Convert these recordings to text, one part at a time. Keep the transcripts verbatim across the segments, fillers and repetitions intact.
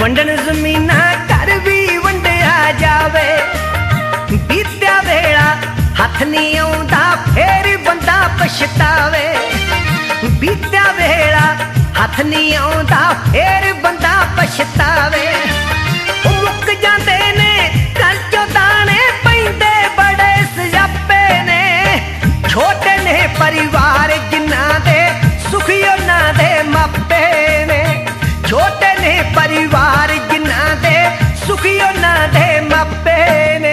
ਵੰਡਣ ਜ਼ਮੀਨਾਂ ਘਰ ਵੀ ਵੰਡਿਆ ਜਾਵੇ। ਬੀਤਿਆ ਵੇਲਾ ਹੱਥ ਨਹੀਂ ਆਉਂਦਾ ਫੇਰ ਬੰਦਾ ਪਛਤਾਵੇ। ਬੀਤਿਆ ਵੇਲਾ ਹੱਥ ਨਹੀਂ ਆਉਂਦਾ ਫੇਰ ਬੰਦਾ ਪਛਤਾਵੇ। ਉਹ ਮੁੱਕ ਜਾਂਦੇ ਨੇ ਘਰ ਚੋਂ ਦਾਣੇ ਪੈਂਦੇ ਬੜੇ ਸਿਆਪੇ ਨੇ। ਛੋਟੇ ਨੇ ਪਰਿਵਾਰ ਜਿਨ੍ਹਾਂ ਦੇ ਸੁਖੀ ਉਹਨਾਂ ਦੇ ਮਾਪੇ ਨੇ। ਛੋਟੇ ਨੇ ਪਰਿਵਾਰ ਜਿਨ੍ਹਾਂ ਦੇ ਸੁਖੀ ਉਹਨਾਂ ਦੇ ਮਾਪੇ ਨੇ।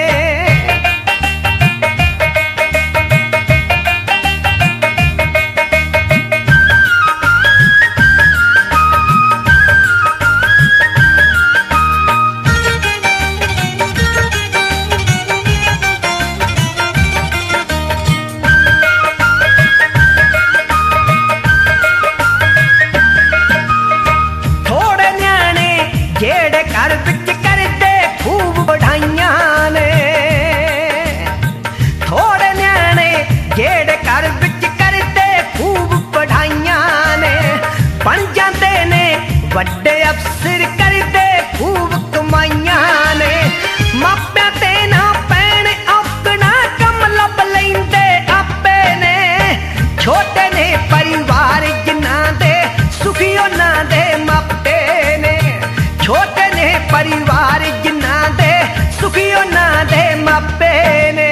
ਜਿਹੜੇ ਘਰ ਵਿੱਚ ਕਰਦੇ ਖੂਬ ਵਡਾਈਆਂ ਨੇ। ਥੋੜੇ ਨਿਆਣੇ ਜਿਹੜੇ ਘਰ ਵਿੱਚ ਕਰਦੇ ਖੂਬ ਵਡਾਈਆਂ ਨੇ। ਬਣ ਜਾਂਦੇ ਨੇ ਵੱਡੇ ਅਫਸਰ ਕਰਦੇ ਖੂਬ ਕਮਾਈਆਂ ਨੇ। ਮਾਪਿਆਂ ਤੇ ਨਾ ਪੈਣ ਔਕਣਾ ਕੰਮ ਲੱਭ ਲੈਂਦੇ ਆਪੇ ਨੇ। ਛੋਟੇ ਨੇ ਪਰਿਵਾਰ ਜਿਨ੍ਹਾਂ ਦੇ ਸੁਖੀ ਉਹਨਾਂ ਦੇ ਮਾਪੇ ਨੇ। ਛੋਟੇ ਨੇ ਪਰਿਵਾਰ ਜਿਨ੍ਹਾਂ ਦੇ ਸੁਖੀ ਉਹਨਾਂ ਦੇ ਮਾਪੇ ਨੇ।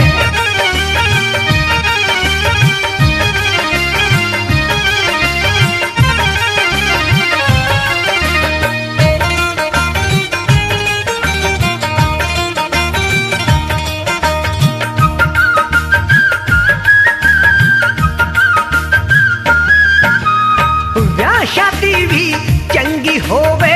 ਵਿਆਹ ਸ਼ਾਦੀ ਵੀ ਚੰਗੀ ਹੋਵੇ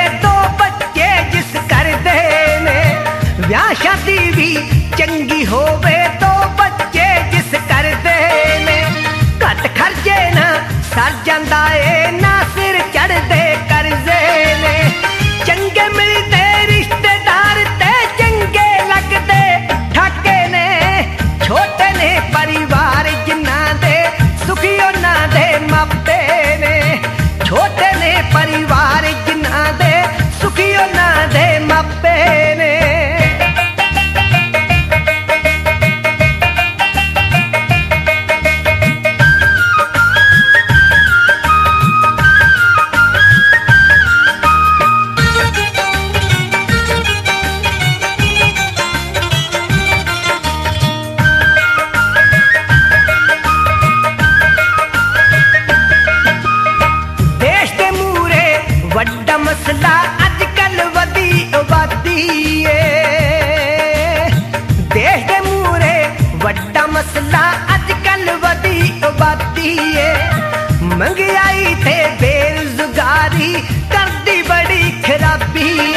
ਵਿਆਹ ਸ਼ਾਦੀ ਵੀ ਚੰਗੀ ਹੋਵੇ ਦੋ ਬੱਚੇ ਜਿਸ ਕਰਦੇ ਨੇ। ਘੱਟ ਖਰਚੇ ਨਾ ਸਰ ਜਾਂਦਾ ਏ ਨਾ ਸਿਰ ਚੜਦੇ ਕਰਜ਼ੇ ਨੇ। ਚੰਗੇ ਮਿਲਦੇ ਰਿਸ਼ਤੇਦਾਰ ਤੇ ਚੰਗੇ ਲੱਗਦੇ ਠਾਕੇ ਨੇ। ਛੋਟੇ ਨੇ ਪਰਿਵਾਰ ਜਿਨ੍ਹਾਂ ਦੇ ਸੁਖੀ ਉਹਨਾਂ ਦੇ ਮਾਪੇ ਨੇ। ਛੋਟੇ ਨੇ ਪਰਿਵਾਰ ਜਿਨ੍ਹਾਂ ਦੇ ਸੁਖੀ ਉਹਨਾਂ ਦੇ ਮਾਪੇ ਨੇ। ਵੱਡਾ ਮਸਲਾ ਅੱਜ ਕੱਲ ਵਧੀ ਆਬਾਦੀ ਏ। ਦੇਸ਼ ਦੇ ਮੂਹਰੇ ਵੱਡਾ ਮਸਲਾ ਅੱਜ ਕੱਲ ਵਧੀ ਆਬਾਦੀ ਏ। ਮਹਿੰਗਾਈ ਤੇ ਬੇਰੁਜ਼ਗਾਰੀ ਕਰਦੀ ਬੜੀ ਖਰਾਬੀ